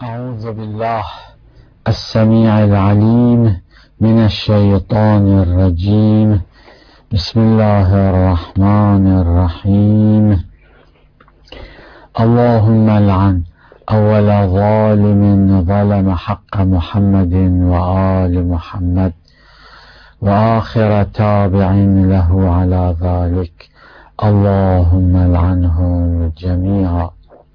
أعوذ بالله السميع العليم من الشيطان الرجيم. بسم الله الرحمن الرحيم. اللهم لعن أول ظالم ظلم حق محمد وآل محمد وآخر تابع له على ذلك، اللهم لعنهم جميعا.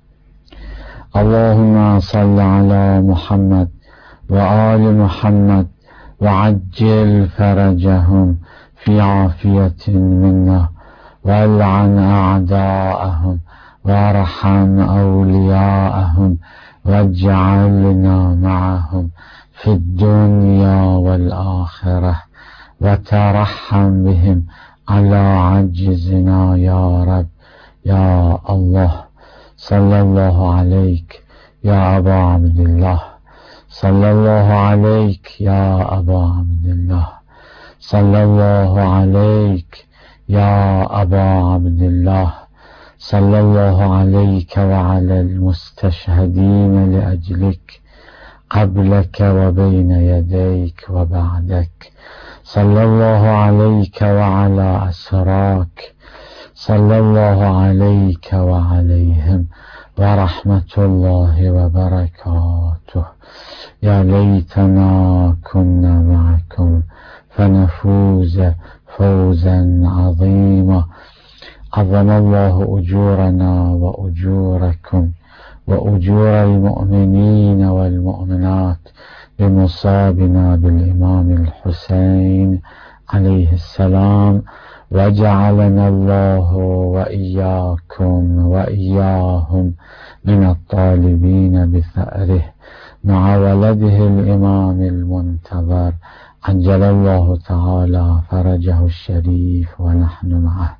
اللهم صل على محمد وآل محمد وعجل فرجهم في عافية منا، والعن أعداءهم وارحم أولياءهم، واجعلنا معهم في الدنيا والآخرة، وترحم بهم على عجزنا يا رب يا الله. صلى الله عليك يا أبا عبد الله، صلى الله عليك يا أبا عبد الله، صلى الله عليك يا أبا عبد الله، صلى الله عليك وعلى المستشهدين لأجلك قبلك وبين يديك وبعدك، صلى الله عليك وعلى أسراك، صلى الله عليك وعليهم ورحمة الله وبركاته. يا ليتنا كنا معكم فنفوز فوزا عظيما. عظم الله أجورنا وأجوركم وأجور المؤمنين والمؤمنات بمصابنا بالإمام الحسين عليه السلام، وجعلنا الله وإياكم وإياهم من الطالبين بثأره مع ولده الإمام المنتظر عجل الله تعالى فرجه الشريف ونحن معه.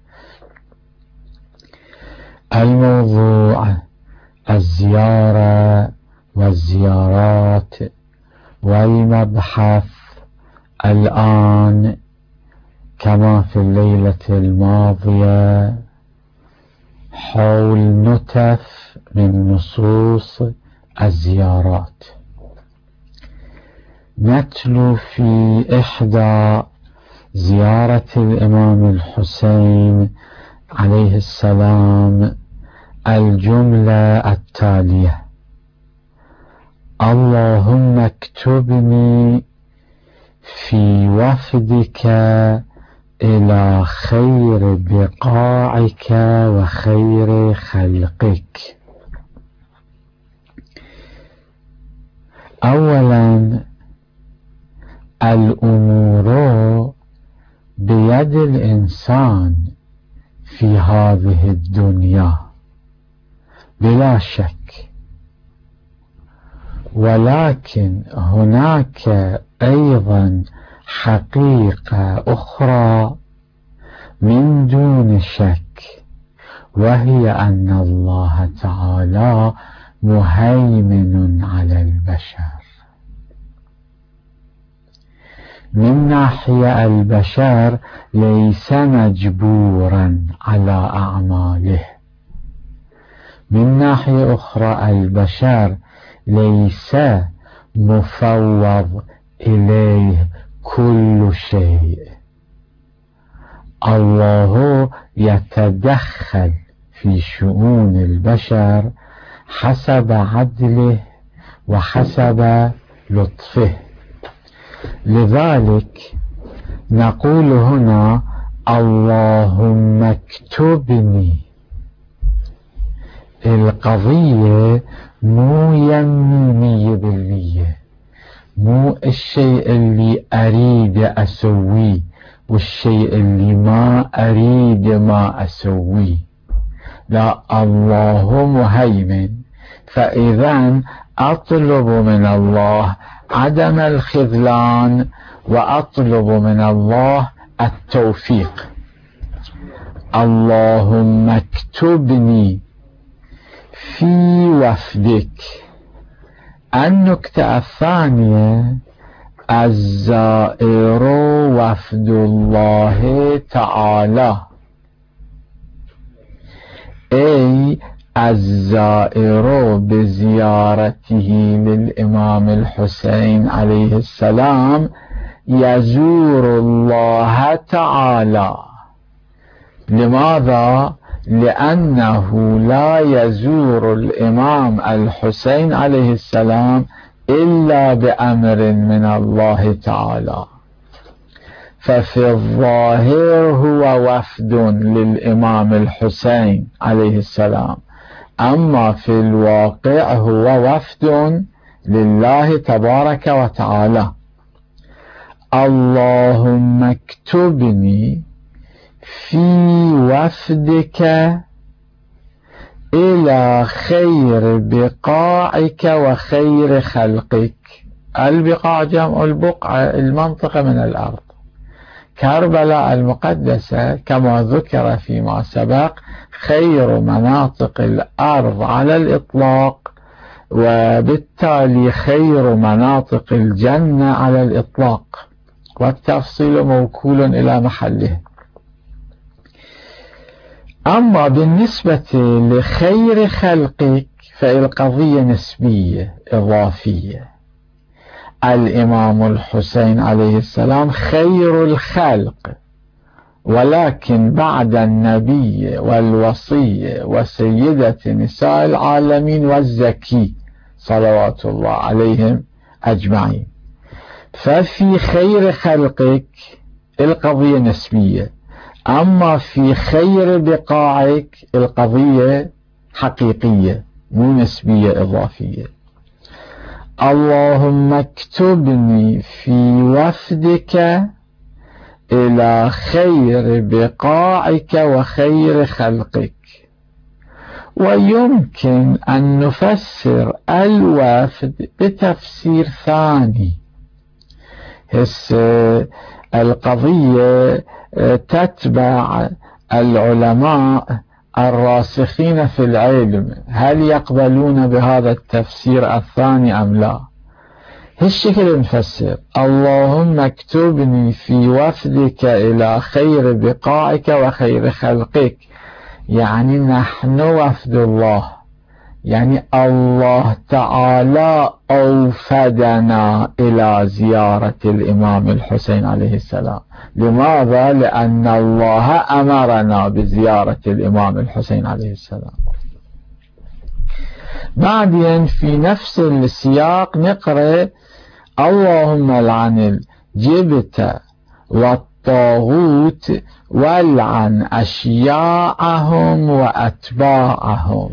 الموضوع الزيارة والزيارات، والمبحث الآن كما في الليلة الماضية حول نتف من نصوص الزيارات. نتلو في إحدى زيارة الإمام الحسين عليه السلام الجملة التالية: اللهم اكتبني في وفدك إلى خير بقاعك وخير خلقك. أولا، الأمور بيد الإنسان في هذه الدنيا بلا شك، ولكن هناك أيضا حقيقة أخرى من دون شك، وهي أن الله تعالى مهيمن على البشر. من ناحية البشر ليس مجبورا على أعماله، من ناحية أخرى البشر ليس مفوض إليه كل شيء. الله يتدخل في شؤون البشر حسب عدله وحسب لطفه. لذلك نقول هنا اللهم اكتبني. القضية مو يمينية بالمية، مو الشيء اللي أريد أسويه والشيء اللي ما أريد ما أسويه، لا، الله مهيمن. فإذا أطلب من الله عدم الخذلان وأطلب من الله التوفيق. اللهم اكتبني في وفدك. النكتة الثانية: الزائر وفد الله تعالى، أي الزائر بزيارته للإمام الحسين عليه السلام يزور الله تعالى. لماذا؟ لأنه لا يزور الإمام الحسين عليه السلام إلا بأمر من الله تعالى، ففي الظاهر هو وفد للإمام الحسين عليه السلام، أما في الواقع هو وفد لله تبارك وتعالى. اللهم اكتبني في وفدك إلى خير بقاعك وخير خلقك. البقاع جمع البقعة، المنطقة من الأرض. كربلاء المقدسة كما ذكر فيما سبق خير مناطق الأرض على الإطلاق، وبالتالي خير مناطق الجنة على الإطلاق، والتفصيل موكول إلى محله. أما بالنسبة لخير خلقك فالقضية نسبية إضافية. الإمام الحسين عليه السلام خير الخلق، ولكن بعد النبي والوصي وسيدة نساء العالمين والزكي صلوات الله عليهم أجمعين. ففي خير خلقك القضية نسبية، أما في خير بقاعك القضية حقيقية مو نسبية إضافية. اللهم اكتبني في وفدك إلى خير بقاعك وخير خلقك. ويمكن أن نفسر الوفد بتفسير ثاني. القضية تتبع العلماء الراسخين في العلم، هل يقبلون بهذا التفسير الثاني أم لا؟ هالشكل نفسر: اللهم اكتبني في وفدك إلى خير بقاعك وخير خلقك، يعني نحن وفد الله، يعني الله تعالى أوفدنا إلى زيارة الإمام الحسين عليه السلام. لماذا؟ لأن الله أمرنا بزيارة الإمام الحسين عليه السلام. بعدين في نفس السياق نقرأ: اللهم لعن الجبت والطاغوت والعن أشياعهم وأتباعهم.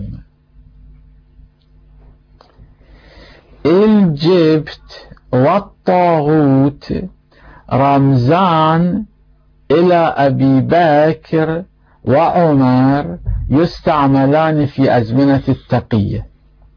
الجبت والطاغوت رمزان إلى أبي بكر وعمر، يستعملان في أزمنة التقية،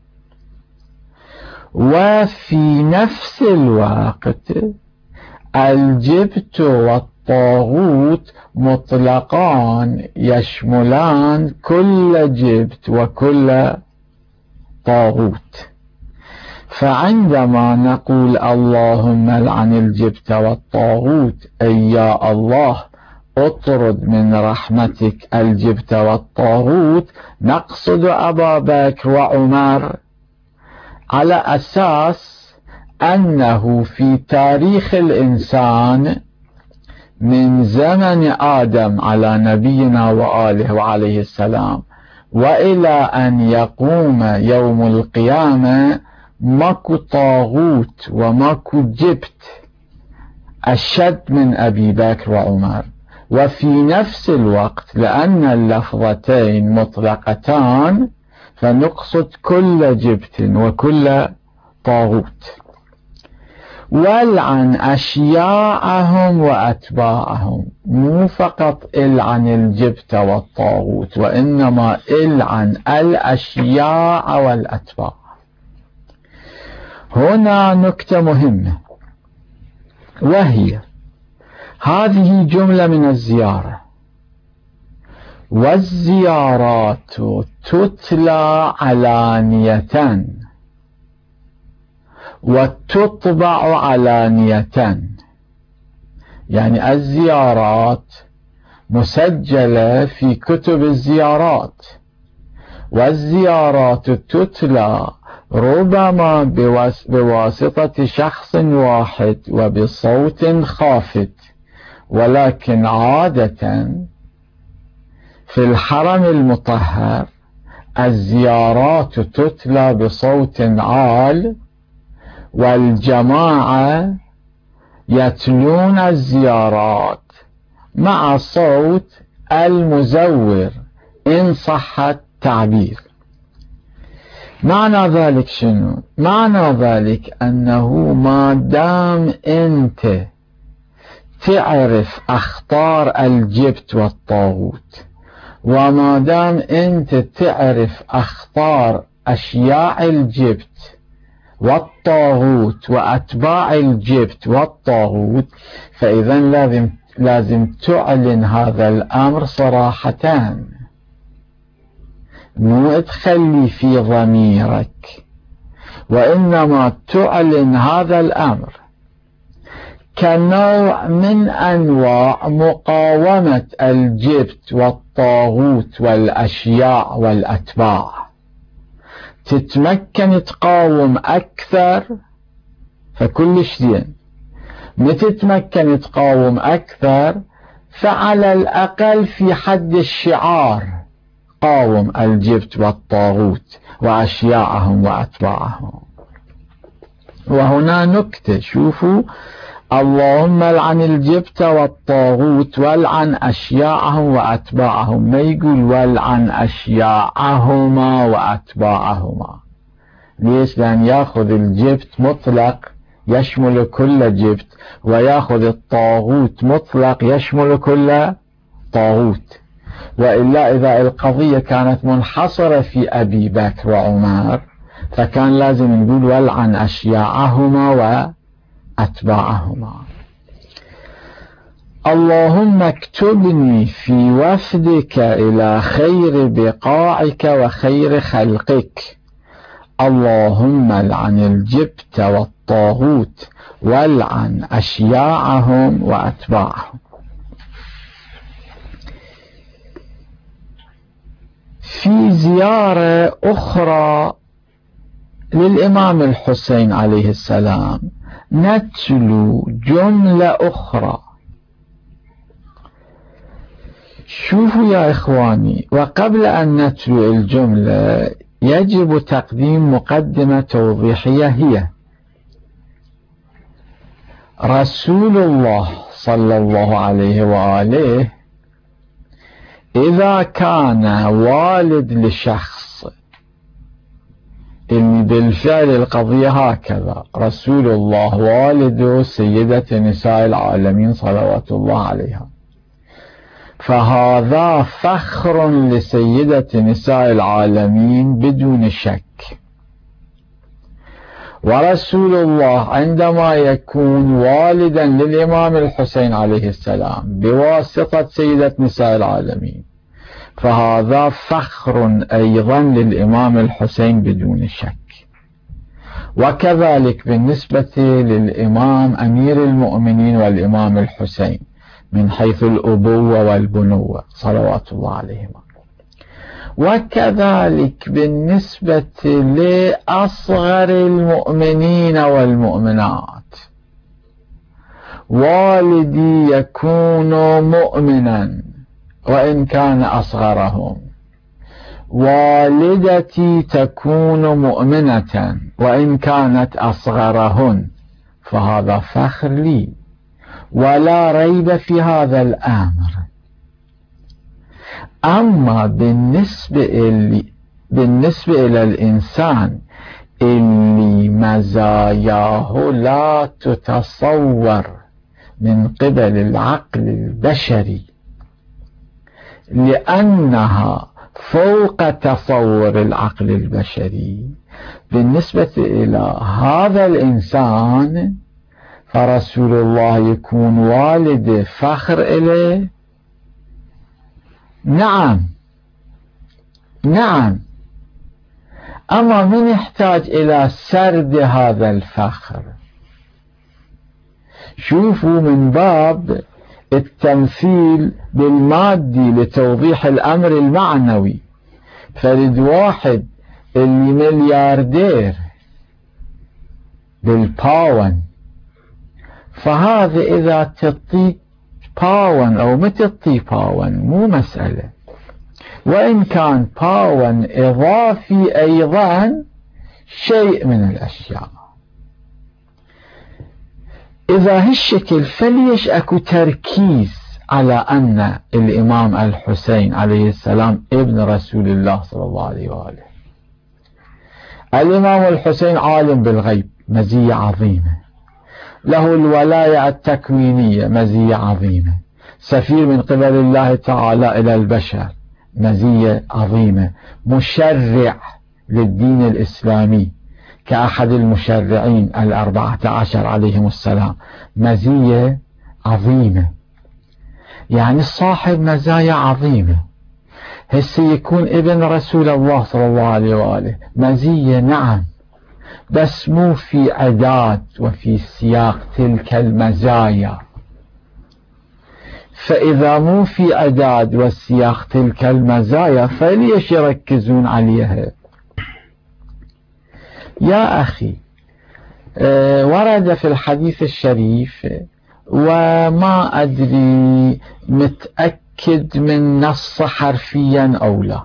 وفي نفس الوقت الجبت والطاغوت مطلقان يشملان كل جبت وكل طاغوت. فعندما نقول اللهم لعن الجبت والطاغوت، أي يا الله اطرد من رحمتك الجبت والطاغوت، نقصد أبا بكر وعمر، على أساس أنه في تاريخ الإنسان من زمن آدم على نبينا وآله وعليه السلام وإلى أن يقوم يوم القيامة ماكو طاغوت وماكو جبت أشد من أبي بكر وعمر. وفي نفس الوقت لأن اللفظتين مطلقتان فنقصد كل جبت وكل طاغوت. والعن أشياعهم وأتباعهم، مو فقط العن الجبت والطاغوت، وإنما العن الأشياع والأتباع. هنا نكتة مهمة، وهي هذه جملة من الزيارة، والزيارات تتلى علانية وتطبع علانية، يعني الزيارات مسجلة في كتب الزيارات، والزيارات تتلى ربما بواسطة شخص واحد وبصوت خافت، ولكن عادة في الحرم المطهر الزيارات تتلى بصوت عال، والجماعة يتلون الزيارات مع صوت المزور إن صح التعبير. معنى ذلك شنو؟ معنى ذلك أنه ما دام أنت تعرف أخطار الجبت والطاغوت، وما دام أنت تعرف أخطار أشياع الجبت والطاغوت وأتباع الجبت والطاغوت، فإذا لازم تعلن هذا الأمر صراحة، مو تخلي في ضميرك، وإنما تعلن هذا الأمر كنوع من أنواع مقاومة الجبت والطاغوت والأشياع والأتباع. تتمكن تقاوم أكثر فكلش زين، ما تتمكن تقاوم أكثر فعلى الأقل في حد الشعار قاوم الجبت والطاغوت وأشياعهم وأتباعهم. وهنا نكتة، شوفوا، اللهم لعن الجبت والطاغوت والعن أشياعهم وأتباعهم، ما يقول والعن أشياعهما وأتباعهما. ليش؟ لأن يأخذ الجبت مطلق يشمل كل جبت، ويأخذ الطاغوت مطلق يشمل كل طاغوت. وإلا إذا القضية كانت منحصرة في أبي بكر وعمر فكان لازم نقول والعن أشياعهما وأتباعهما. اللهم اكتبني في وفدك إلى خير بقاعك وخير خلقك. اللهم لعن الجبت والطاغوت والعن أشياعهم وأتباعهم. في زيارة أخرى للإمام الحسين عليه السلام نتلو جملة أخرى. شوفوا يا إخواني، وقبل أن نتلو الجملة يجب تقديم مقدمة توضيحية، هي رسول الله صلى الله عليه وآله إذا كان والد لشخص، اللي بالفعل القضية هكذا، رسول الله والد سيدة نساء العالمين صلوات الله عليها، فهذا فخر لسيدة نساء العالمين بدون شك. ورسول الله عندما يكون والدا للإمام الحسين عليه السلام بواسطة سيدة نساء العالمين فهذا فخر أيضا للإمام الحسين بدون شك. وكذلك بالنسبة للإمام أمير المؤمنين والإمام الحسين من حيث الأبوة والبنوة صلوات الله عليهما. وكذلك بالنسبة لأصغر المؤمنين والمؤمنات، والدي يكون مؤمنا وإن كان أصغرهم، والدتي تكون مؤمنة وإن كانت أصغرهن، فهذا فخر لي ولا ريب في هذا الأمر. أما بالنسبة إلى الإنسان اللي مزاياه لا تتصور من قبل العقل البشري لأنها فوق تصور العقل البشري، بالنسبة إلى هذا الإنسان فرسول الله يكون والد فخر إليه. نعم، أما من يحتاج إلى سرد هذا الفخر؟ شوفوا، من باب التمثيل بالمادي لتوضيح الأمر المعنوي، فرد واحد اللي ملياردير بالباون، فهذا إذا تطي باون أو ما تطي باون مو مسألة، وإن كان باون إضافي أيضا شيء من الأشياء. إذا هالشكل فليش أكو تركيز على أن الإمام الحسين عليه السلام ابن رسول الله صلى الله عليه وآله. الإمام الحسين عالم بالغيب، مزية عظيمة، له الولاية التكوينية، مزية عظيمة، سفير من قبل الله تعالى إلى البشر، مزية عظيمة، مشرع للدين الإسلامي كأحد المشرعين 14 عليهم السلام، مزية عظيمة، يعني صاحب مزايا عظيمة. هسه يكون ابن رسول الله صلى الله عليه وآله، مزية نعم، بس مو في عداد وفي سياق تلك المزايا. فإذا مو في عداد وسياق تلك المزايا فليش يركزون عليها؟ يا أخي، ورد في الحديث الشريف، وما أدري متأكد من نص حرفيا أو لا،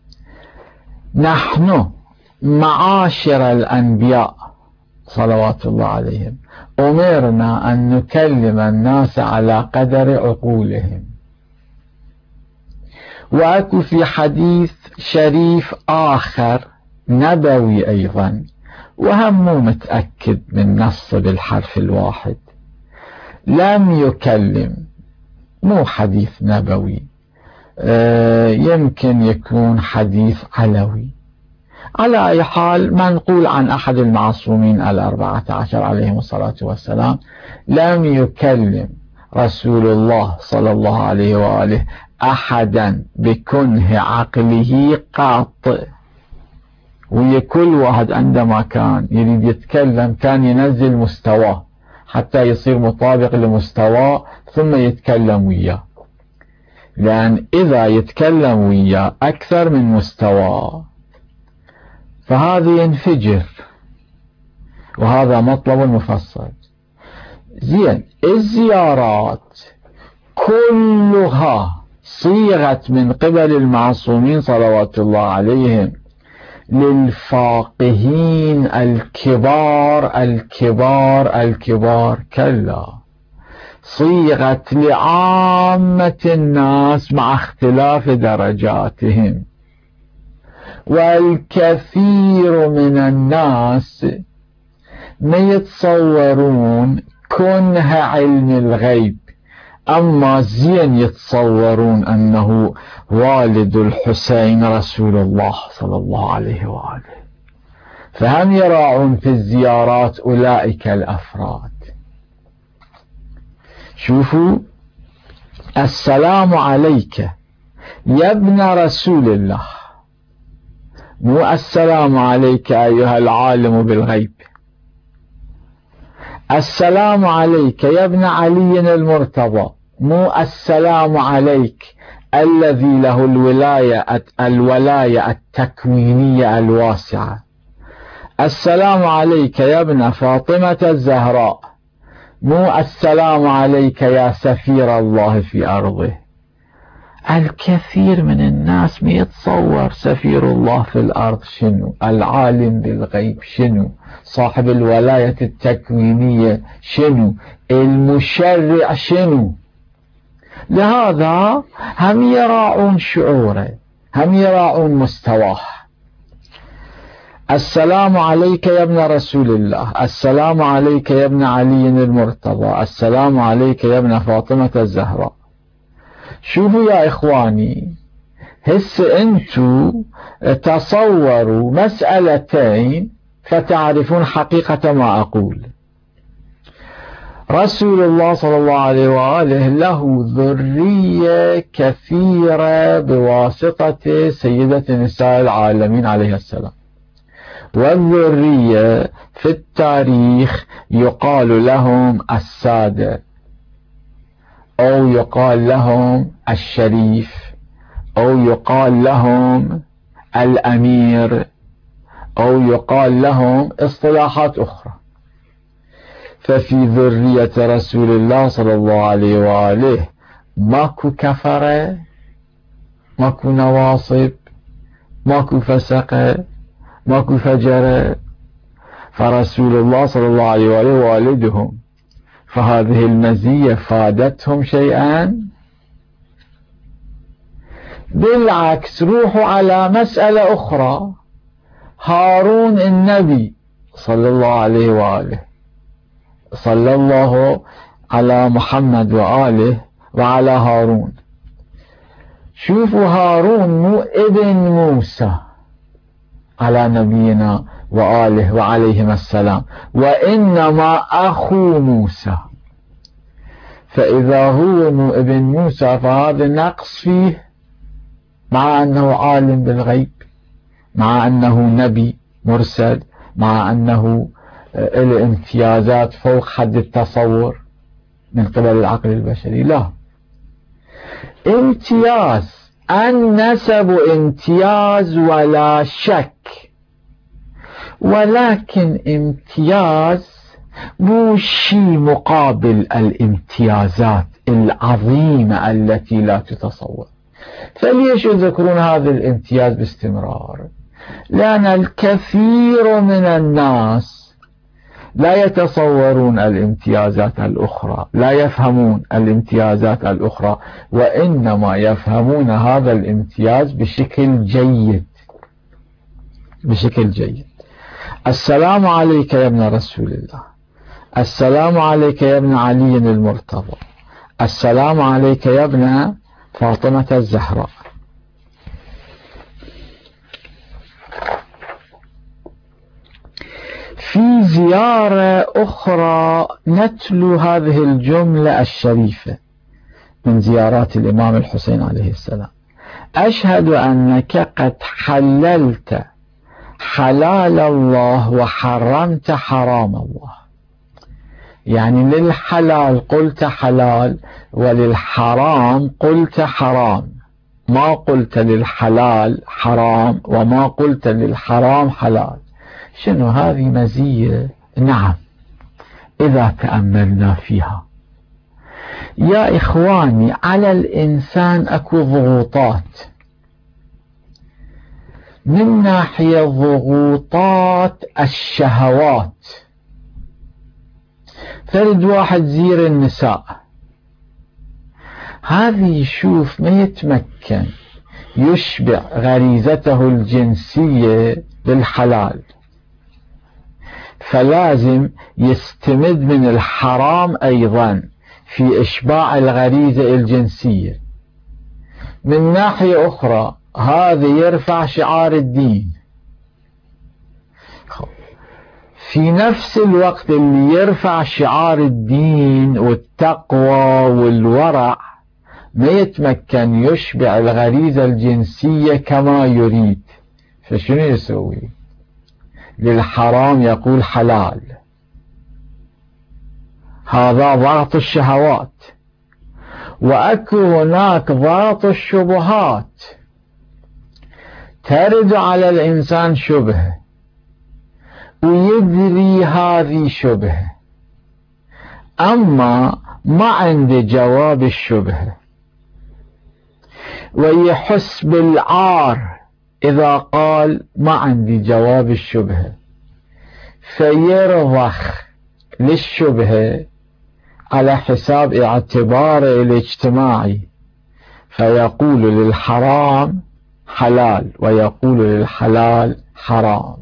نحن معاشر الأنبياء صلوات الله عليهم أمرنا أن نكلم الناس على قدر عقولهم. وأكو في حديث شريف آخر نبوي أيضا، وهم مو متأكد من نص بالحرف الواحد، لم يكلم، مو حديث نبوي، يمكن يكون حديث علوي. على أي حال منقول عن أحد المعصومين 14 عليهم الصلاة والسلام، لم يكلم رسول الله صلى الله عليه وآله أحدا بكنه عقله قاط. وكل واحد عندما كان يريد يتكلم كان ينزل مستواه حتى يصير مطابق لمستواه ثم يتكلم وياه، لأن إذا يتكلم وياه أكثر من مستواه فهذا ينفجر، وهذا مطلب مفصل. زين، الزيارات كلها صيغت من قبل المعصومين صلوات الله عليهم للفاقهين الكبار الكبار الكبار، كلا، صيغت لعامة الناس مع اختلاف درجاتهم. والكثير من الناس ما يتصورون كنه علم الغيب، أما زين يتصورون أنه والد الحسين رسول الله صلى الله عليه وآله، فهم يراعون في الزيارات أولئك الأفراد. شوفوا، السلام عليك يا ابن رسول الله، مو السلام عليك أيها العالم بالغيب. السلام عليك يا ابن علي المرتضى، مو السلام عليك الذي له الولاية التكوينية الواسعة. السلام عليك يا ابن فاطمة الزهراء، مو السلام عليك يا سفير الله في أرضه. الكثير من الناس ما يتصور سفير الله في الأرض شنو، العالم بالغيب شنو، صاحب الولاية التكوينية شنو، المشرع شنو. لهذا هم يراعون شعوره، هم يراعون مستواه. السلام عليك يا ابن رسول الله، السلام عليك يا ابن علي المرتضى، السلام عليك يا ابن فاطمة الزهراء. شوفوا يا إخواني، هسه أنتوا تصوروا مسألتين فتعرفون حقيقة ما أقول. رسول الله صلى الله عليه وآله له ذرية كثيرة بواسطة سيدة نساء العالمين عليه السلام، والذرية في التاريخ يقال لهم السادة، أو يقال لهم الشريف، أو يقال لهم الأمير، أو يقال لهم اصطلاحات أخرى. ففي ذرية رسول الله صلى الله عليه وآله ماكو كفرة، ماكو نواصب، ماكو فسقة، ماكو فجرة، فرسول الله صلى الله عليه وآله والدهم، فهذه المزية فادتهم شيئا؟ بالعكس، روحوا على مسألة أخرى. هارون النبي صلى الله عليه وآله، صلى الله على محمد وآله وعلى هارون. شوفوا، هارون مو ابن موسى على نبينا وآله وعليهم السلام، وإنما أخو موسى. فإذا هو مو ابن موسى فهذا نقص فيه، مع أنه عالم بالغيب، مع أنه نبي مرسل، مع أنه له امتيازات فوق حد التصور من قبل العقل البشري. لا، امتياز، النسب امتياز ولا شك، ولكن امتياز مو شيء مقابل الامتيازات العظيمة التي لا تتصور. فليش يذكرون هذا الامتياز باستمرار؟ لأن الكثير من الناس لا يتصورون الامتيازات الأخرى، لا يفهمون الامتيازات الأخرى، وإنما يفهمون هذا الامتياز بشكل جيد، بشكل جيد. السلام عليك يا ابن رسول الله، السلام عليك يا ابن علي المرتضى، السلام عليك يا ابن فاطمة الزهراء. في زيارة أخرى نتلو هذه الجملة الشريفة من زيارات الإمام الحسين عليه السلام: أشهد أنك قد حللت حلال الله وحرمت حرام الله. يعني للحلال قلت حلال، وللحرام قلت حرام، ما قلت للحلال حرام وما قلت للحرام حلال. شنو هذه مزية؟ نعم، إذا تأملنا فيها. يا إخواني، على الإنسان أكو ضغوطات، من ناحية ضغوطات الشهوات. فرد واحد زير النساء، هذه يشوف ما يتمكن يشبع غريزته الجنسية بالحلال، فلازم يستمد من الحرام أيضا في إشباع الغريزة الجنسية. من ناحية أخرى هذا يرفع شعار الدين، في نفس الوقت اللي يرفع شعار الدين والتقوى والورع ما يتمكن يشبع الغريزة الجنسية كما يريد. فشنو يسوي؟ للحرام يقول حلال، هذا ضغط الشهوات. وأكو هناك ضغط الشبهات، ترد على الإنسان شبهة ويدري هذه شبهة، أما ما عنده جواب الشبهة، ويحس بالعار إذا قال ما عندي جواب الشبهة، فيرضخ للشبهة على حساب اعتباره الاجتماعي، فيقول للحرام حلال ويقول للحلال حرام.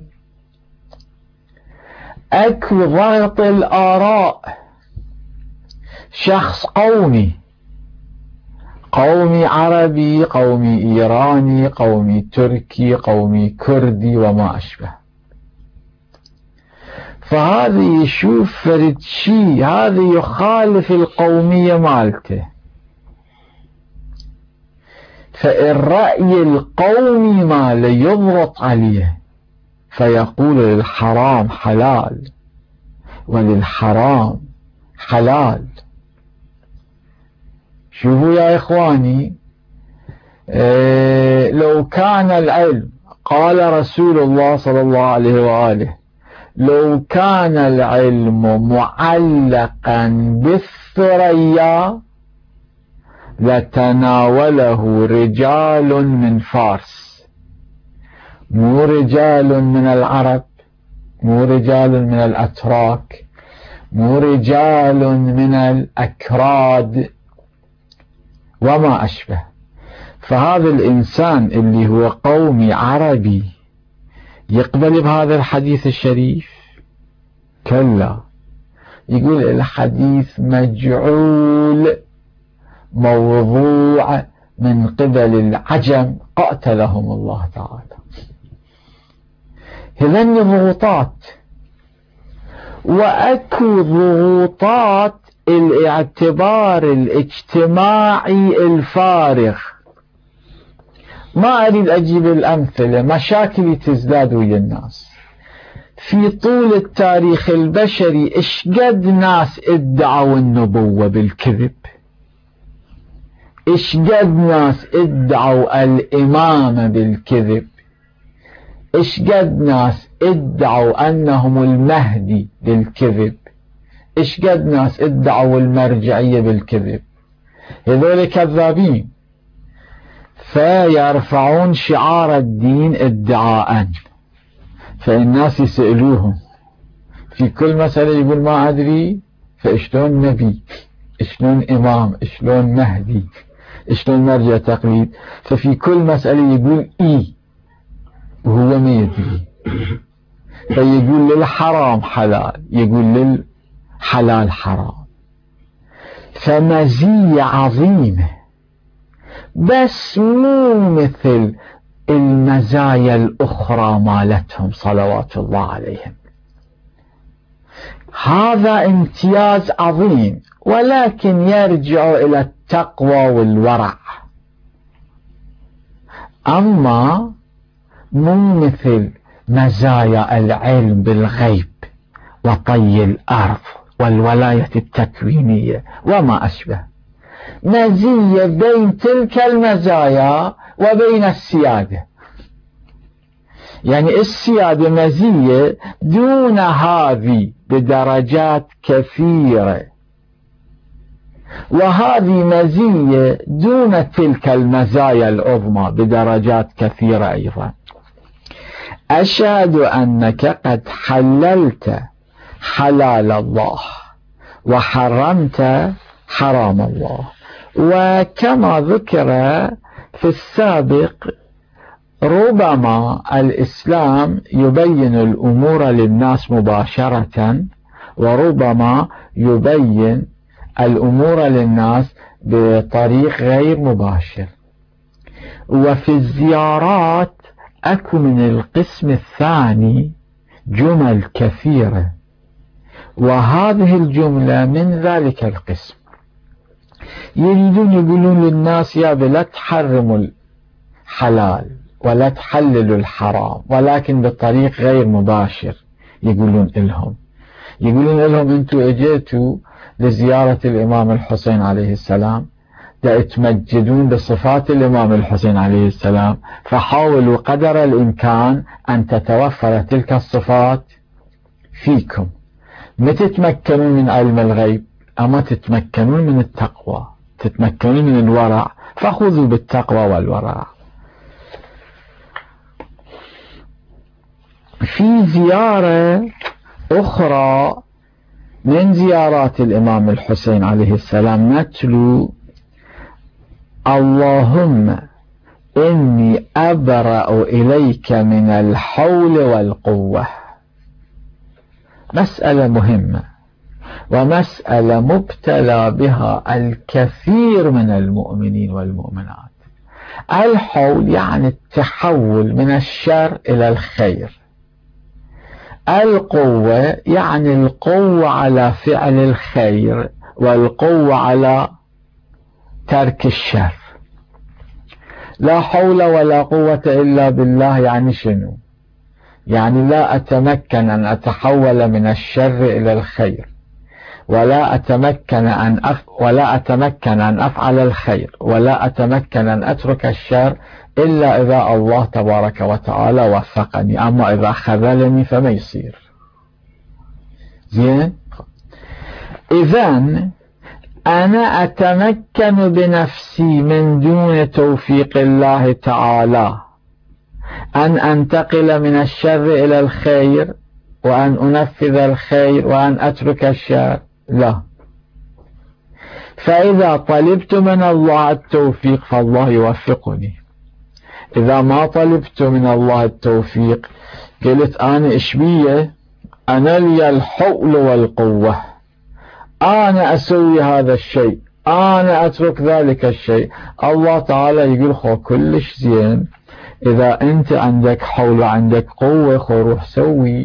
أكو ضغط الآراء، شخص قومي عربي، قومي إيراني، قومي تركي، قومي كردي وما أشبه، فهذا يشوف فرد شيء هذا يخالف القومية مالته، فالرأي القومي ماله يضغط عليه، فيقول للحرام حلال وللحرام حلال. شوفوا يا إخواني، لو كان العلم قال رسول الله صلى الله عليه وآله: لو كان العلم معلقا بالثريا لتناوله رجال من فارس، مو رجال من العرب، مو رجال من الأتراك، مو رجال من الأكراد وما أشبه. فهذا الإنسان اللي هو قومي عربي يقبل بهذا الحديث الشريف؟ كلا، يقول الحديث مجعول موضوع من قبل العجم قاتلهم الله تعالى. هذني ضغوطات، وأكو ضغوطات الاعتبار الاجتماعي الفارغ. ما أريد أجيب الأمثلة، مشاكل تزداد ويا الناس. في طول التاريخ البشري اشقد ناس ادعوا النبوة بالكذب، اشقد ناس ادعوا الإمامة بالكذب، اشقد ناس ادعوا أنهم المهدي بالكذب، اشقد ناس ادعوا المرجعية بالكذب. هذول كذابين، فيرفعون شعار الدين ادعاء، فالناس يسألوهم في كل مسألة يقول ما أدري، فاشلون نبي، اشلون إمام، اشلون مهدي، اشلون مرجع تقليد. ففي كل مسألة يقول إي وهو ما يدري، فيقول للحرام حلال، يقول للحلال حرام. فمزية عظيمة، بس مو مثل المزايا الأخرى مالتهم صلوات الله عليهم. هذا امتياز عظيم، ولكن يرجع إلى التقوى والورع. أما مو مثل مزايا العلم بالغيب وطي الأرض والولاية التكوينية وما أشبه. مزية بين تلك المزايا وبين السيادة، يعني السيادة مزية دون هذه بدرجات كثيرة، وهذه مزية دون تلك المزايا العظمى بدرجات كثيرة أيضا. أشهد أنك قد حللت حلال الله وحرمت حرام الله. وكما ذكر في السابق، ربما الإسلام يبين الأمور للناس مباشرة، وربما يبين الأمور للناس بطريق غير مباشر. وفي الزيارات أكو من القسم الثاني جمل كثيرة، وهذه الجملة من ذلك القسم. يريدون يقولون للناس يا لا تحرموا الحلال ولا تحللوا الحرام، ولكن بطريق غير مباشر. يقولون لهم انتوا اجيتوا لزيارة الإمام الحسين عليه السلام، تتمجدون بصفات الإمام الحسين عليه السلام، فحاولوا قدر الإمكان أن تتوفر تلك الصفات فيكم. ما تتمكنون من علم الغيب، أما تتمكنون من التقوى، تتمكنون من الورع، فخذوا بالتقوى والورع. في زيارة أخرى من زيارات الإمام الحسين عليه السلام نتلو: اللهم إني أبرأ إليك من الحول والقوة. مسألة مهمة، ومسألة مبتلى بها الكثير من المؤمنين والمؤمنات. الحول يعني التحول من الشر إلى الخير، القوة يعني القوة على فعل الخير والقوة على ترك الشر. لا حول ولا قوة إلا بالله يعني شنو؟ يعني لا أتمكن أن أتحول من الشر إلى الخير، ولا أتمكن أن أفعل الخير، ولا أتمكن أن أترك الشر إلا إذا الله تبارك وتعالى وفقني، أما إذا خذلني فما يصير. زين، إذن أنا أتمكن بنفسي من دون توفيق الله تعالى أن أنتقل من الشر إلى الخير، وأن أنفذ الخير وأن أترك الشر؟ لا. فإذا طلبت من الله التوفيق فالله يوفقني. إذا ما طلبت من الله التوفيق، قلت أنا إشبية، أنا لي الحول والقوة، أنا أسوي هذا الشيء، أنا أترك ذلك الشيء، الله تعالى يقول خو كلش زين، إذا أنت عندك حول وعندك قوة خو روح سوي.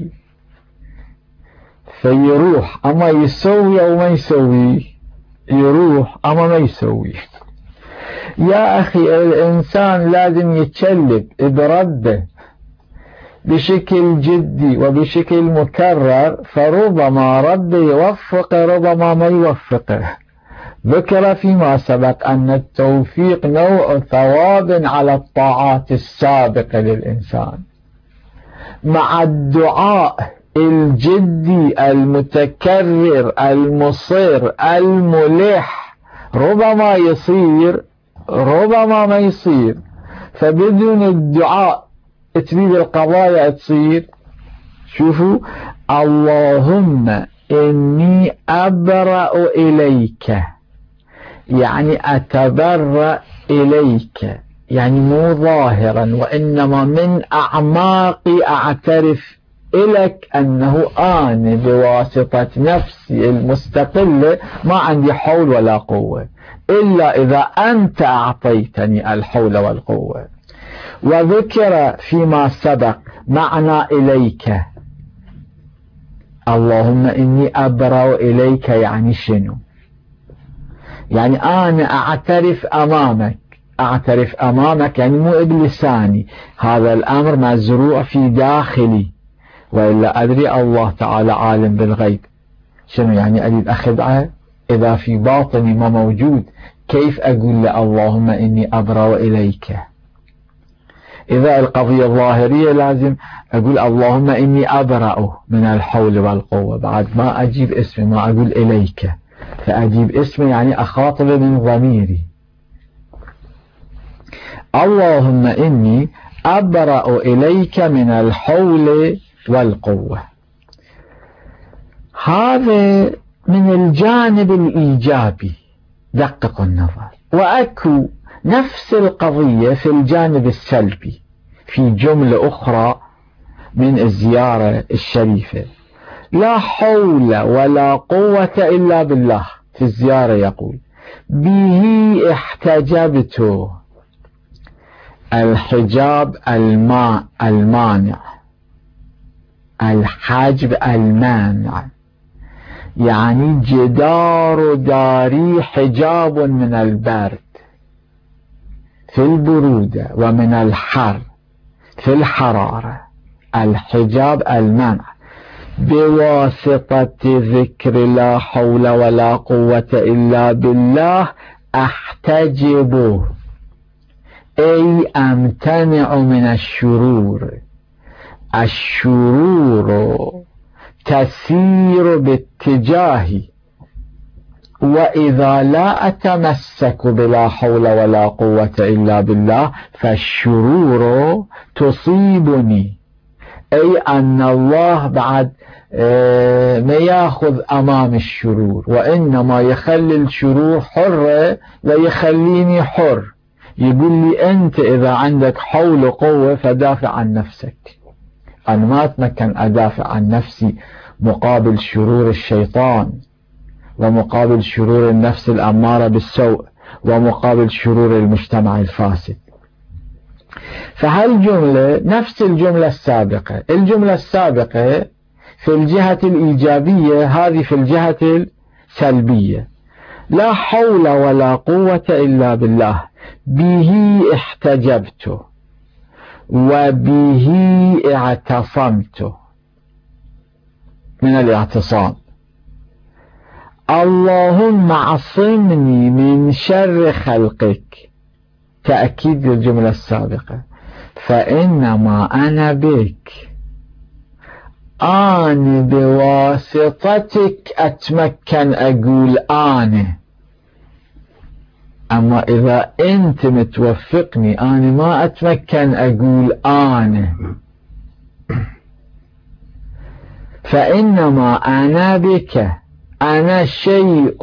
فيروح، أما يسوي أو ما يسوي، يروح أما ما يسوي. يا أخي الإنسان لازم يتشلب بربه بشكل جدي وبشكل مكرر، فربما ربه يوفقه ربما ما يوفقه. ذكر فيما سبق أن التوفيق نوع ثواب على الطاعات السابقة للإنسان، مع الدعاء الجدي المتكرر المصير الملح، ربما يصير ربما ما يصير. فبدون الدعاء تريد القضايا تصير. شوفوا، اللهم إني أبرأ إليك، يعني أتبرأ إليك، يعني مو ظاهرا وإنما من أعماقي أعترف إليك أنه أنا بواسطة نفسي المستقلة ما عندي حول ولا قوة إلا إذا أنت أعطيتني الحول والقوة. وذكر فيما سبق معنى إليك، اللهم إني أبرأ إليك، يعني شنو؟ يعني أنا أعترف أمامك، أعترف أمامك يعني مو بلساني، هذا الأمر مزروع في داخلي، وإلا أدري الله تعالى عالم بالغيب. شنو يعني أريد أخدعه إذا في باطني ما موجود؟ كيف أقول له اللهم إني أبرأ إليك؟ إذا القضية الظاهرية لازم أقول اللهم إني أبرأ من الحول والقوة، بعد ما أجيب اسمي، ما أقول إليك، فأجيب اسمي يعني أخاطب من ضميري. اللهم إني أبرأ إليك من الحول والقوة. هذا من الجانب الإيجابي، دقق النظر. وأكو نفس القضية في الجانب السلبي في جملة أخرى من الزيارة الشريفة: لا حول ولا قوة إلا بالله. في الزيارة يقول: به احتجبت. الحجاب المانع، الحجب المانع، يعني جدار داري حجاب من البرد في البرودة ومن الحر في الحرارة. الحجاب المانع بواسطة ذكر لا حول ولا قوة إلا بالله أحتجب، أي أمتنع من الشرور. الشرور تسير باتجاهي، وإذا لا أتمسك بلا حول ولا قوة إلا بالله فالشرور تصيبني، أي أن الله بعد ما يأخذ أمام الشرور، وإنما يخلي الشرور حرة ويخليني حر. يقول لي أنت إذا عندك حول وقوة فدافع عن نفسك. أنا ما أتمكن أدافع عن نفسي مقابل شرور الشيطان، ومقابل شرور النفس الأمارة بالسوء، ومقابل شرور المجتمع الفاسد. فهالجملة نفس الجملة السابقة. الجملة السابقة في الجهة الإيجابية، هذه في الجهة السلبية. لا حول ولا قوة إلا بالله، به احتجبت وبه اعتصمت، من الاعتصام. اللهم عصمني من شر خلقك، تأكيد للجملة السابقة. فإنما أنا بك، أنا بواسطتك أتمكن أقول أنا، أما إذا أنت متوفقني أنا ما أتمكن أقول أنا. فإنما أنا بك، أنا شيء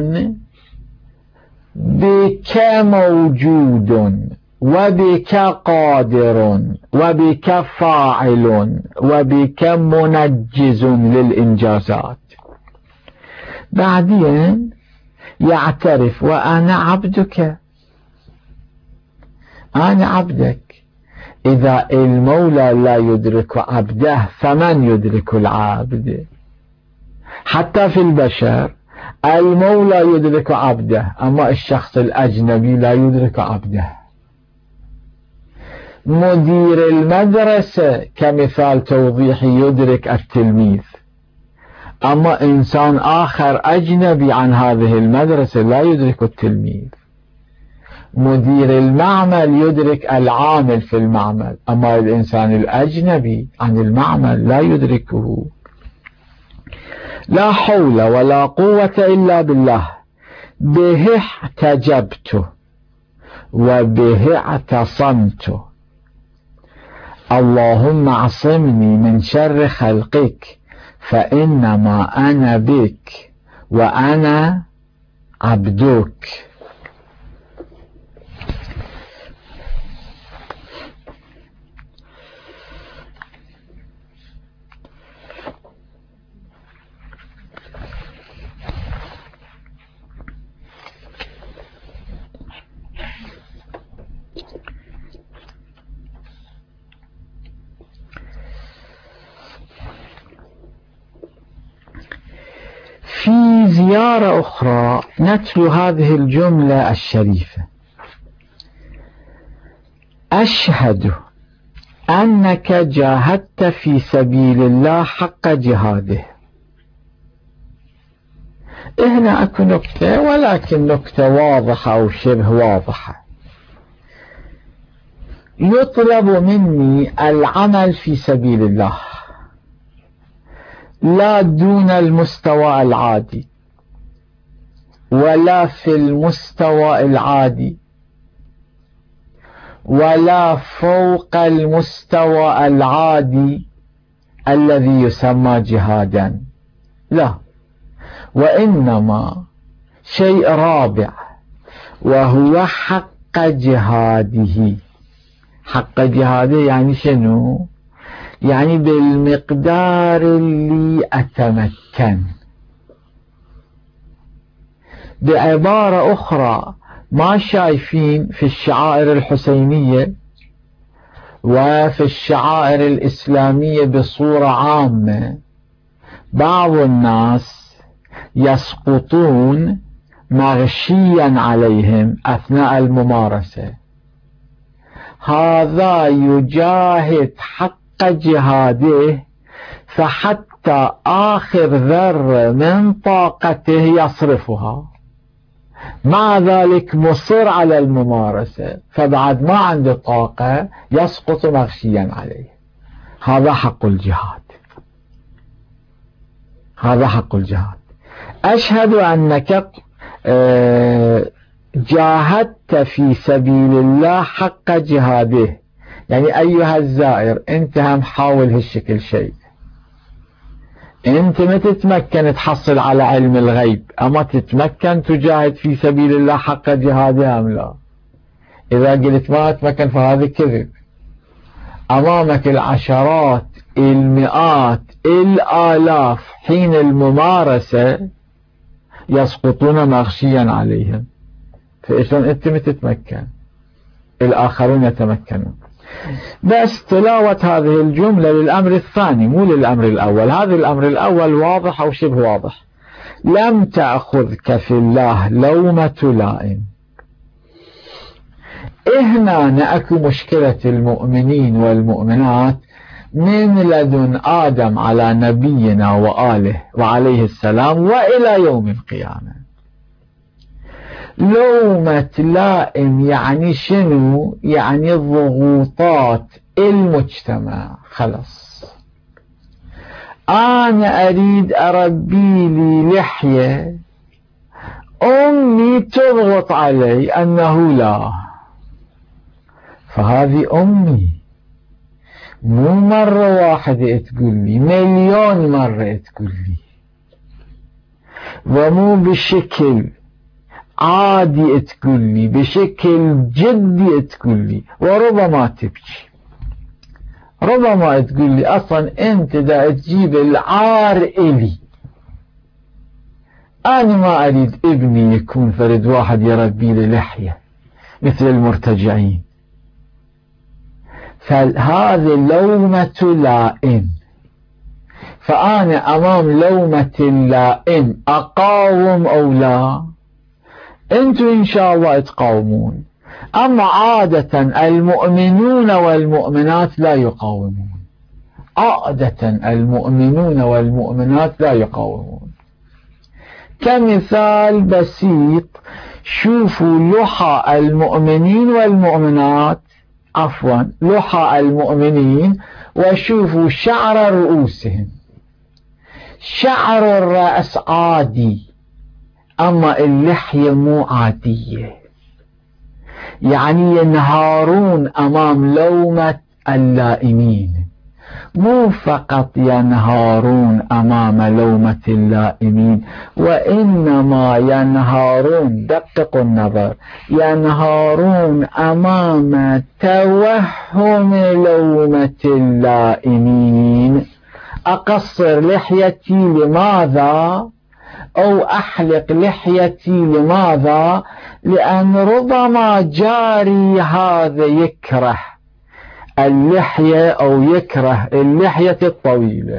بك موجود وبك قادر وبك فاعل وبك منجز للإنجازات. بعدين يعترف وأنا عبدك، أنا عبدك. إذا المولى لا يدرك عبده فمن يدرك العبد؟ حتى في البشر المولى يدرك عبده، أما الشخص الأجنبي لا يدرك عبده. مدير المدرسة كمثال توضيحي يدرك التلميذ، أما إنسان آخر أجنبي عن هذه المدرسة لا يدرك التلميذ. مدير المعمل يدرك العامل في المعمل، أما الإنسان الأجنبي عن المعمل لا يدركه. لا حول ولا قوة إلا بالله، به احتجبت وبه اعتصمت. اللهم اعصمني من شر خلقك، فإنما أنا بك وأنا عبدك. في زيارة أخرى نتلو هذه الجملة الشريفة: أشهد أنك جاهدت في سبيل الله حق جهاده. هنا أكو نكتة، ولكن نكتة واضحة أو شبه واضحة. يطلب مني العمل في سبيل الله، لا دون المستوى العادي ولا في المستوى العادي ولا فوق المستوى العادي الذي يسمى جهادا، لا، وإنما شيء رابع، وهو حق جهاده. حق جهاده يعني شنو؟ يعني بالمقدار اللي أتمكن. بعبارة أخرى، ما شايفين في الشعائر الحسينية وفي الشعائر الإسلامية بصورة عامة بعض الناس يسقطون مغشيا عليهم أثناء الممارسة. هذا يجاهد حق جهاده، فحتى آخر ذرة من طاقته يصرفها، مع ذلك مصر على الممارسة، فبعد ما عنده طاقة يسقط مغشيا عليه. هذا حق الجهاد، هذا حق الجهاد. أشهد أنك جاهدت في سبيل الله حق جهاده، يعني أيها الزائر أنت هم حاول هالشكل شيء. أنت ما تتمكن تحصل على علم الغيب، أما تتمكن تجاهد في سبيل الله حق جهاده أم لا؟ إذا قلت ما أتمكن فهذا كذب. أمامك العشرات المئات الآلاف حين الممارسة يسقطون مغشيا عليهم، فإذن أنت ما تتمكن، الآخرون يتمكنون. بس تلاوة هذه الجملة للأمر الثاني مو للأمر الأول. هذا الأمر الأول واضح أو شبه واضح: لم تأخذك في الله لومة لائم. هنا نأكو مشكلة المؤمنين والمؤمنات من لدن آدم على نبينا وآله وعليه السلام وإلى يوم القيامة. لومة لائم يعني شنو؟ يعني ضغوطات المجتمع. خلاص أنا أريد أربي لي لحية، أمي تضغط علي أنه لا، فهذه أمي مو مرة واحدة تقول لي، مليون مرة تقول لي، ومو بشكل عادي تقول لي، بشكل جدي تقول لي، وربما تبكي، ربما تقول لي أصلا أنت دا تجيب العار إلي، أنا ما أريد ابني يكون فرد واحد يربي لي لحية مثل المرتجعين. فهذه لومة لائم، فأنا أمام لومة اللائم أقاوم أو لا؟ أنتم إن شاء الله تقاومون، أما عادة المؤمنون والمؤمنات لا يقاومون، عادة المؤمنون والمؤمنات لا يقاومون. كمثال بسيط، شوفوا لحى المؤمنين والمؤمنات، عفوا لحى المؤمنين، وشوفوا شعر رؤوسهم. شعر الرأس عادي، أما اللحية مو عادية، يعني ينهارون أمام لومة اللائمين، مو فقط ينهارون أمام لومة اللائمين، وإنما ينهارون، دققوا النظر، ينهارون أمام توهم لومة اللائمين. أقصر لحيتي لماذا؟ أو أحلق لحيتي لماذا؟ لأن ربما جاري هذا يكره اللحية أو يكره اللحية الطويلة.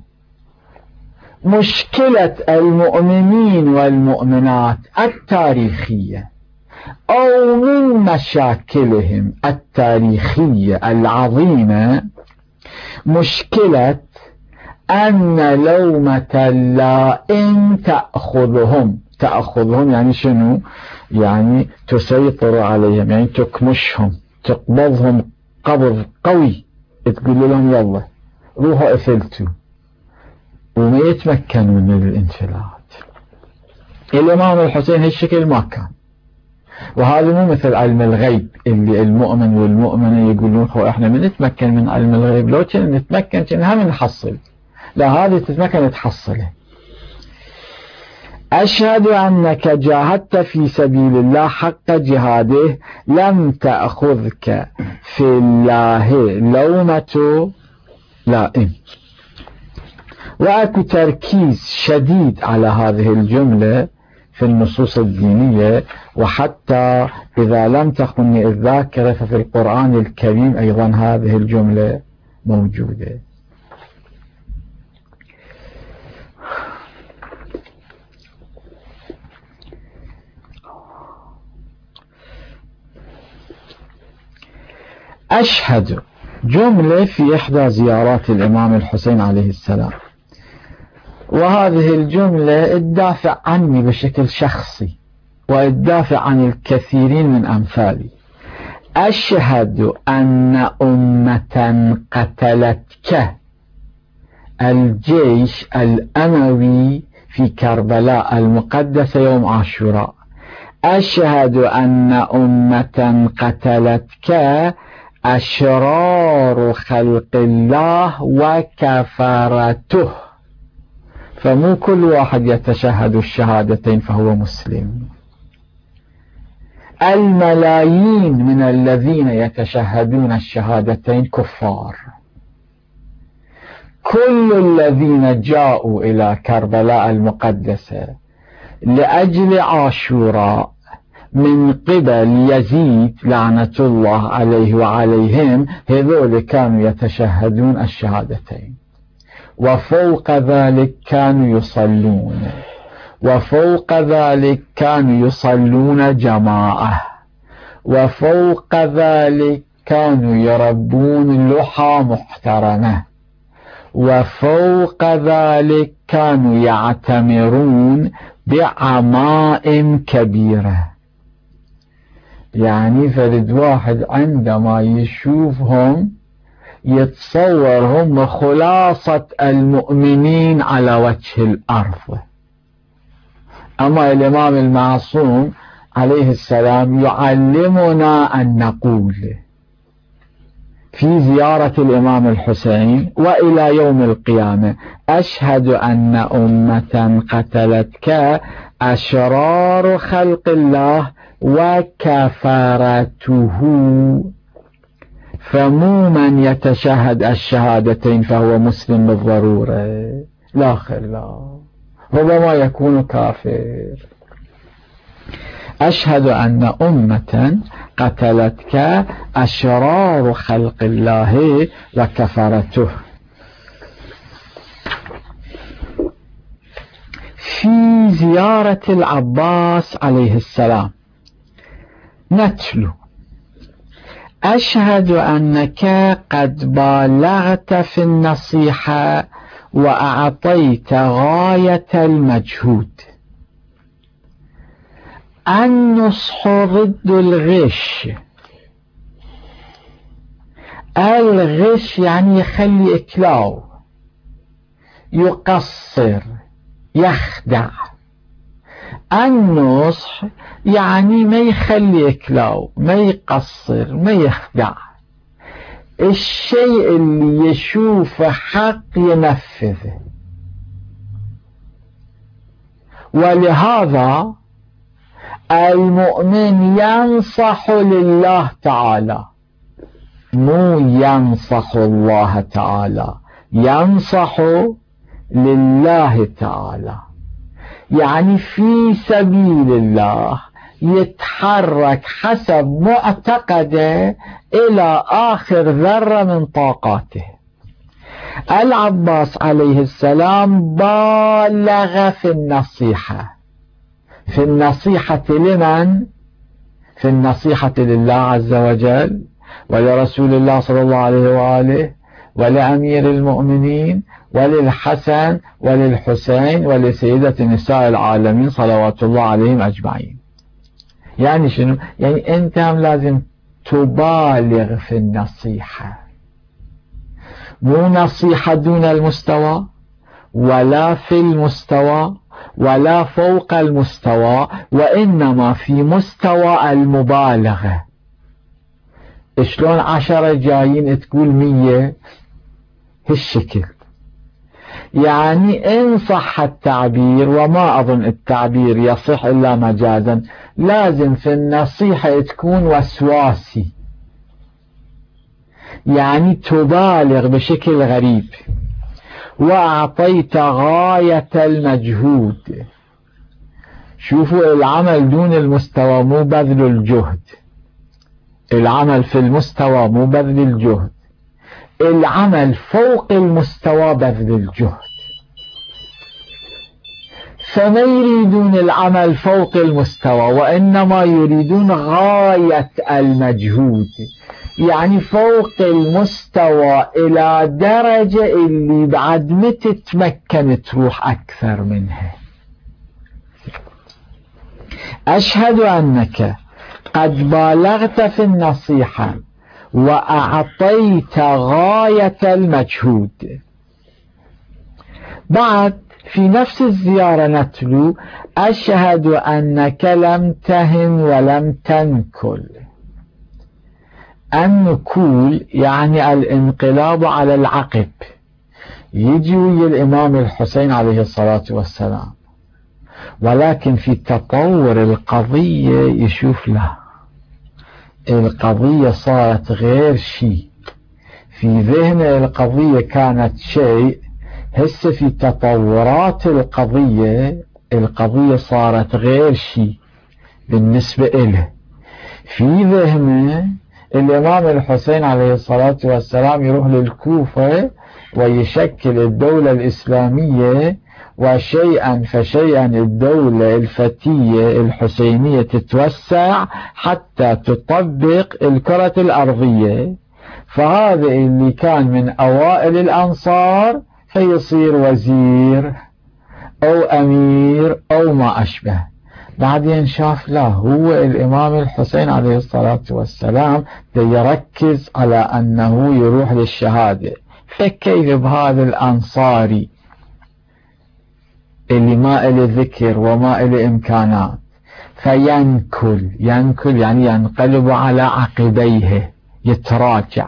مشكلة المؤمنين والمؤمنات التاريخية أو من مشاكلهم التاريخية العظيمة مشكلة أن لومة اللائم تأخذهم يعني شنو؟ يعني تسيطر عليهم، يعني تكمشهم، تقبضهم قبض قوي، تقول لهم يلا روحوا افلتوا، وما يتمكنوا من الانفلات. الإمام الحسين هالشكل ما كان، وهذا مو مثل علم الغيب اللي المؤمن والمؤمنة يقولون احنا من نتمكن من علم الغيب، لو كنا نتمكن كنا هم نحصل، لا هذه تتمكن تحصله. أشهد أنك جاهدت في سبيل الله حق جهاده، لم تأخذك في الله لومة لائم. وأكو تركيز شديد على هذه الجملة في النصوص الدينية، وحتى إذا لم تخنني الذاكرة ففي القرآن الكريم أيضا هذه الجملة موجودة. أشهد جملة في إحدى زيارات الإمام الحسين عليه السلام، وهذه الجملة تدافع عني بشكل شخصي وتدافع عن الكثيرين من أمثالي. أشهد أن أمة قتلتك، الجيش الأموي في كربلاء المقدسة يوم عاشوراء، أشهد أن أمة قتلتك أشرار خلق الله وكفرته. فمو كل واحد يتشهد الشهادتين فهو مسلم، الملايين من الذين يتشهدون الشهادتين كفار. كل الذين جاءوا إلى كربلاء المقدسة لأجل عاشوراء من قبل يزيد لعنة الله عليه وعليهم، هذول كانوا يتشهدون الشهادتين، وفوق ذلك كانوا يصلون، وفوق ذلك كانوا يصلون جماعة، وفوق ذلك كانوا يربون لحى محترمة، وفوق ذلك كانوا يعتمرون بعمائم كبيرة. يعني فرد واحد عندما يشوفهم يتصور هم خلاصة المؤمنين على وجه الأرض. أما الإمام المعصوم عليه السلام يعلمنا أن نقول في زيارة الإمام الحسين وإلى يوم القيامة: أشهد أن أمة قتلتك أشرار خلق الله وكفرته. فمو من يتشهد الشهادتين فهو مسلم بالضرورة، لا خلا، ربما يكون كافر. أشهد أن أمة قتلتك أشرار خلق الله وكفرته. في زيارة العباس عليه السلام نتلو: أشهد أنك قد بالغت في النصيحة وأعطيت غاية المجهود. النصح ضد الغش. الغش يعني يخلي إكلاو، يقصر، يخدع. النصح يعني ما يخلي إكلاو، ما يقصر، ما يخدع. الشيء اللي يشوفه حق ينفذه. ولهذا المؤمن ينصح لله تعالى، مو ينصح الله تعالى، ينصح لله تعالى، يعني في سبيل الله، يتحرك حسب معتقده إلى آخر ذرة من طاقاته. العباس عليه السلام بالغ في النصيحة. في النصيحة لمن؟ في النصيحة لله عز وجل ولرسول الله صلى الله عليه وآله ولأمير المؤمنين وللحسن وللحسين ولسيدة نساء العالمين صلوات الله عليهم أجمعين. يعني شنو؟ يعني أنت لازم تبالغ في النصيحة، مو نصيحة دون المستوى ولا في المستوى ولا فوق المستوى، وإنما في مستوى المبالغة. شلون 10 جايين تقول 100 هالشكل؟ يعني إن صح التعبير، وما أظن التعبير يصح إلا مجازا، لازم في النصيحة تكون وسواسي، يعني تبالغ بشكل غريب. وأعطيت غاية المجهود. شوفوا، العمل دون المستوى مو بذل الجهد، العمل في المستوى مو بذل الجهد، العمل فوق المستوى بذل الجهد. فما يريدون العمل فوق المستوى، وإنما يريدون غاية المجهود، يعني فوق المستوى إلى درجة اللي بعد ما تتمكن تروح أكثر منها. أشهد أنك قد بالغت في النصيحة وأعطيت غاية المجهود. بعد في نفس الزيارة نتلو: أشهد أنك لم تهن ولم تنكل. النكول يعني الانقلاب على العقب. يجي الإمام الحسين عليه الصلاة والسلام، ولكن في تطور القضية يشوف له القضية صارت غير شيء. في ذهنه القضية كانت شيء، هسه في تطورات القضية صارت غير شيء بالنسبة إله. في ذهنه الإمام الحسين عليه الصلاة والسلام يروح للكوفة ويشكل الدولة الإسلامية، وشيئا فشيئا الدولة الفتية الحسينية تتوسع حتى تطبق الكرة الأرضية. فهذا اللي كان من أوائل الأنصار فيصير وزير أو أمير أو ما أشبه. بعدين شاف لا، هو الإمام الحسين عليه الصلاة والسلام يركز على أنه يروح للشهادة، فكيف بهذا الأنصاري اللي ما إلي ذكر وما إلي إمكانات، فينكل يعني ينقلب على عقبيه، يتراجع.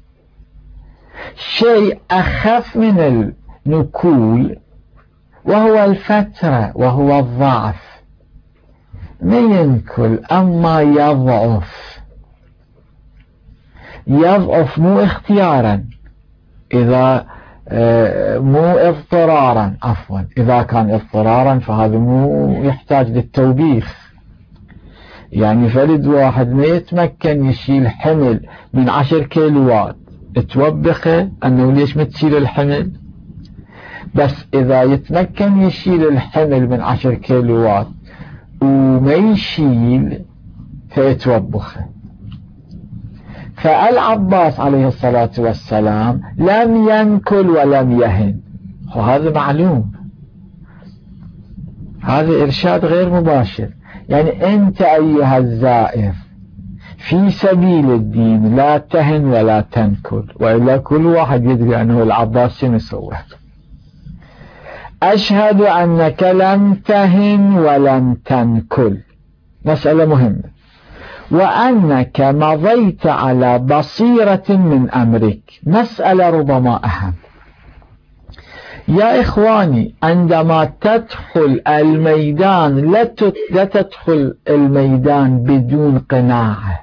شيء أخف من النكول وهو الفترة وهو الضعف، ما ينكل أما يضعف مو اختيارا، إذا مو اضطرارا، عفوا إذا كان اضطرارا فهذا مو يحتاج للتوبيخ. يعني فلد واحد ما يتمكن يشيل حمل من 10 كيلوات توبخه أنه ليش ما تشيل الحمل، بس إذا يتمكن يشيل الحمل من 10 كيلوات وما يشيل فيتوبخه. فالعباس عليه الصلاة والسلام لم ينكل ولم يهن، وهذا معلوم، هذا إرشاد غير مباشر. يعني أنت أيها الزائر في سبيل الدين لا تهن ولا تنكل، وإلا كل واحد يدري أنه العباس شنو سوى. أشهد أنك لم تهن ولم تنكل، مسألة مهمة، وأنك مضيت على بصيرة من أمرك، مسألة ربما أهم. يا إخواني، عندما تدخل الميدان لا تدخل الميدان بدون قناعة،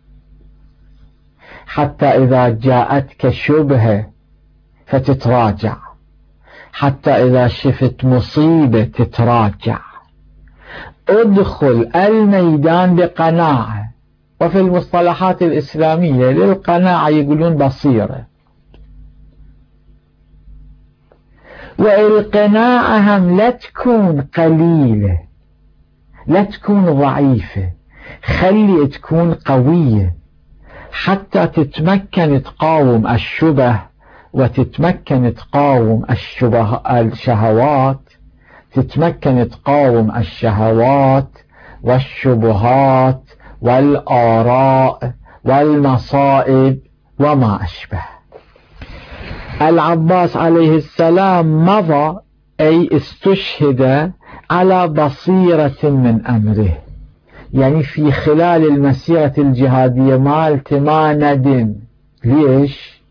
حتى إذا جاءتك شبهة فتتراجع، حتى إذا شفت مصيبة تتراجع. ادخل الميدان بقناعة، وفي المصطلحات الإسلامية للقناعة يقولون بصيرة، والقناعة هم لا تكون قليلة، لا تكون ضعيفة، خلي تكون قوية حتى تتمكن تقاوم الشبه، وتتمكن تقاوم الشهوات، تتمكن تقاوم الشهوات والشبهات والآراء والمصائب وما أشبه. العباس عليه السلام مضى، أي استشهد على بصيرة من أمره، يعني في خلال المسيرة الجهادية مالته ما ندم. ليش؟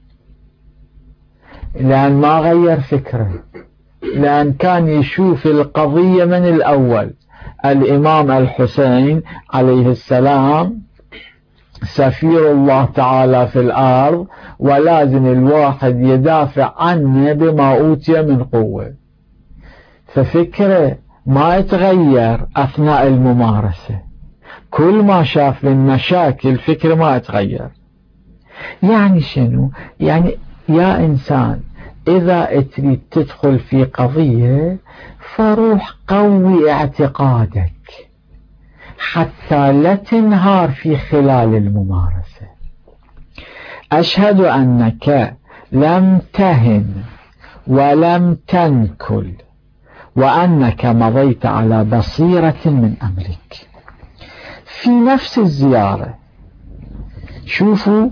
لأن ما غير فكره، لأن كان يشوف القضية من الأول. الإمام الحسين عليه السلام سفير الله تعالى في الأرض، ولازم الواحد يدافع عنه بما أوتي من قوة، ففكره ما يتغير أثناء الممارسة، كل ما شاف من مشاكل فكره ما يتغير. يعني شنو؟ يعني يا إنسان إذا تريد تدخل في قضية فروح قوي اعتقادك حتى لا تنهار في خلال الممارسة. أشهد أنك لم تهن ولم تنكل، وأنك مضيت على بصيرة من أمرك. في نفس الزيارة شوفوا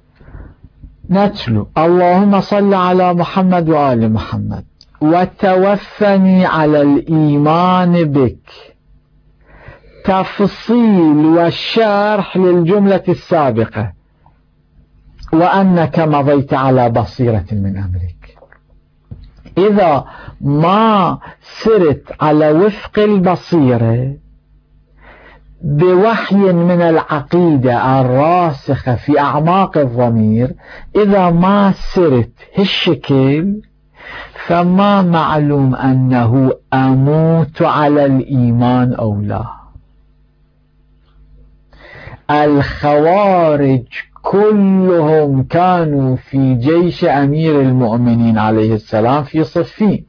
نتلو: اللهم صل على محمد وآل محمد، وتوفني على الإيمان بك. تفصيل والشرح للجملة السابقة: وأنك مضيت على بصيرة من أمرك. إذا ما سرت على وفق البصيرة بوحي من العقيدة الراسخة في أعماق الضمير، إذا ما سرت هالشكل فما معلوم أنه أموت على الإيمان أو لا. الخوارج كلهم كانوا في جيش أمير المؤمنين عليه السلام في صفين،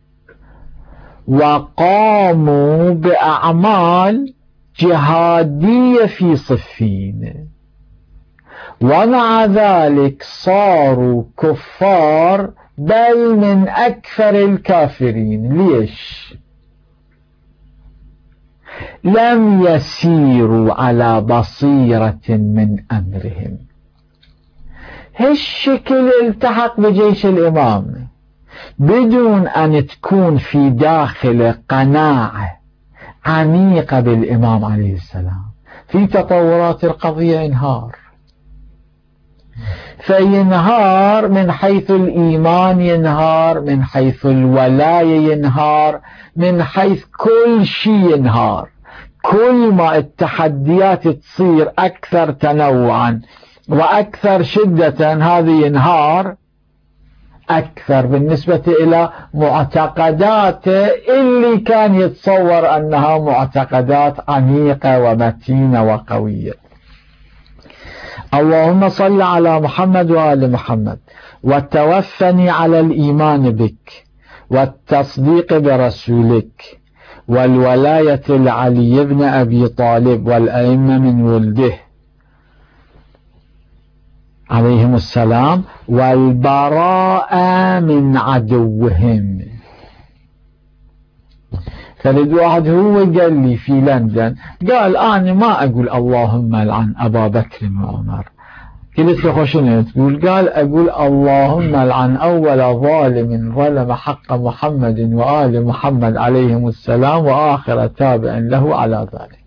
وقاموا بأعمال جهادية في صفين، ومع ذلك صاروا كفار، بل من أكثر الكافرين. ليش؟ لم يسيروا على بصيرة من أمرهم. هالشكل التحق بجيش الإمام بدون أن تكون في داخل قناعة عميقة بالإمام عليه السلام. في تطورات القضية ينهار، فينهار من حيث الإيمان، ينهار من حيث الولاية، ينهار من حيث كل شيء ينهار. كل ما التحديات تصير أكثر تنوعا وأكثر شدة، هذا ينهار أكثر بالنسبة إلى معتقداته اللي كان يتصور أنها معتقدات عميقة ومتينة وقوية. اللهم صل على محمد وآل محمد، وتوفني على الإيمان بك والتصديق برسولك والولاية لعلي بن أبي طالب والأئمة من ولده عليهم السلام، والبراءة من عدوهم. فلد واحد هو قال لي في لندن، قال أنا ما أقول اللهم لعن أبا بكر وعمر. قلت له شنو تقول؟ قال أقول اللهم لعن أول ظالم ظلم حق محمد وآل محمد عليهم السلام وآخر تابع له على ذلك.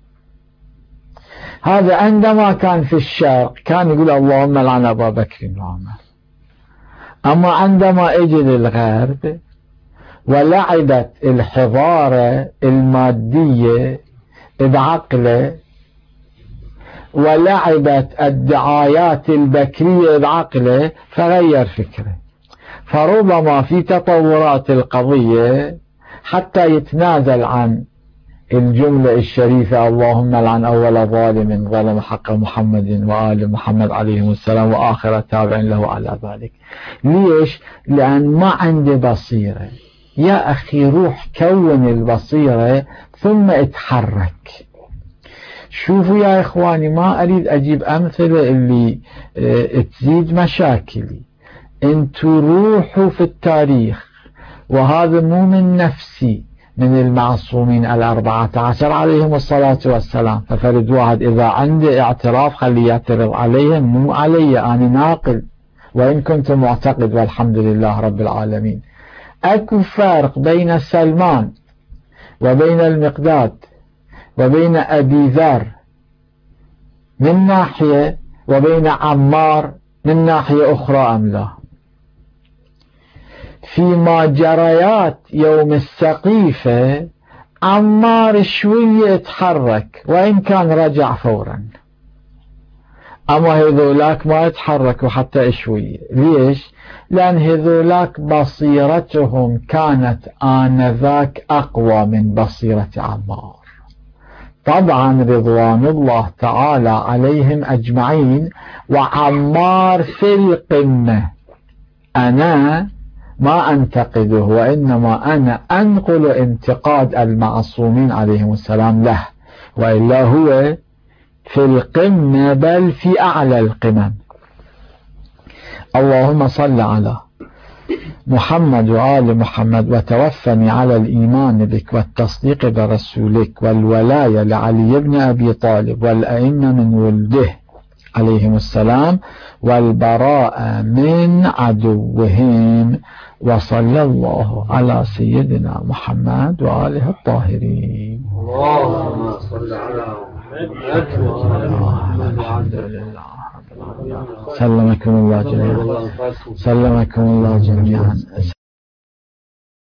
هذا عندما كان في الشرق كان يقول اللهم لعن أبا بكر وعمر. أما عندما اجى للغرب ولعبت الحضارة المادية بعقله ولعبت الدعايات البكرية بعقله، فغير فكره. فربما في تطورات القضية حتى يتنازل عن الجملة الشريفة اللهم لعن أول ظالم ظلم حق محمد وآل محمد عليهم السلام وآخر تابع له على ذلك. ليش؟ لأن ما عنده بصيرة. يا أخي روح كون البصيرة ثم اتحرك. شوفوا يا إخواني، ما أريد أجيب أمثلة اللي تزيد مشاكلي. انتوا روحوا في التاريخ، وهذا مو من نفسي، من المعصومين 14 عليهم الصلاة والسلام. ففرد واحد إذا عنده اعتراف خليه يعترض عليهم، مو علي، أنا ناقل وإن كنت معتقد والحمد لله رب العالمين. أكو فرق بين سلمان وبين المقداد وبين أبي ذر من ناحية، وبين عمار من ناحية أخرى أم لا؟ فيما جريات يوم السقيفة عمار شوية يتحرك وإن كان رجع فورا، أما هذولاك ما يتحركوا حتى شوية. ليش؟ لأن هذولاك بصيرتهم كانت آنذاك أقوى من بصيرة عمار. طبعا رضوان الله تعالى عليهم أجمعين، وعمار في القمة. أنا ما أنتقده، وإنما أنا أنقل انتقاد المعصومين عليهم السلام له، وإلا هو في القمة بل في أعلى القمم. اللهم صل على محمد وآل محمد، وتوفني على الإيمان بك والتصديق برسولك والولاية لعلي بن أبي طالب والأئمة من ولده عليهم السلام والبراءة من عدوهم. وصلى الله على سيدنا محمد وآله الطاهرين. اللهم صل على محمد. الحمد لله. سلمكم الله جميعا.